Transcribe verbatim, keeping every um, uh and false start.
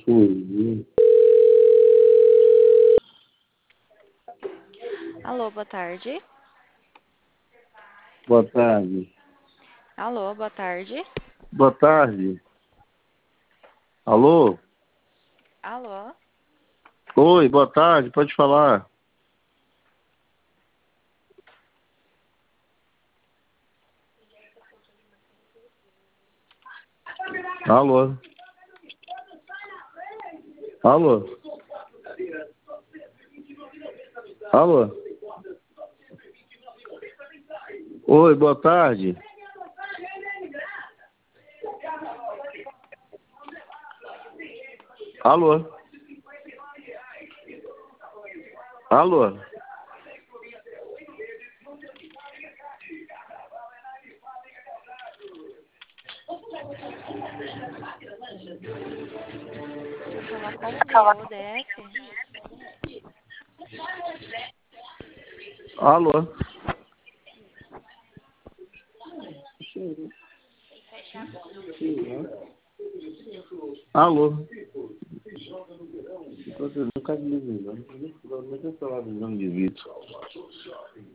Oi. Alô, boa tarde. Boa tarde. Alô, boa tarde. Boa tarde. Alô? Alô. Oi, boa tarde, pode falar. Alô? Alô? Alô? Oi, boa tarde. Alô? Alô? Pra falar com o D O D S? Alô? Alô? Eu nunca me vi, não. Não sei falar do nome de Vitor.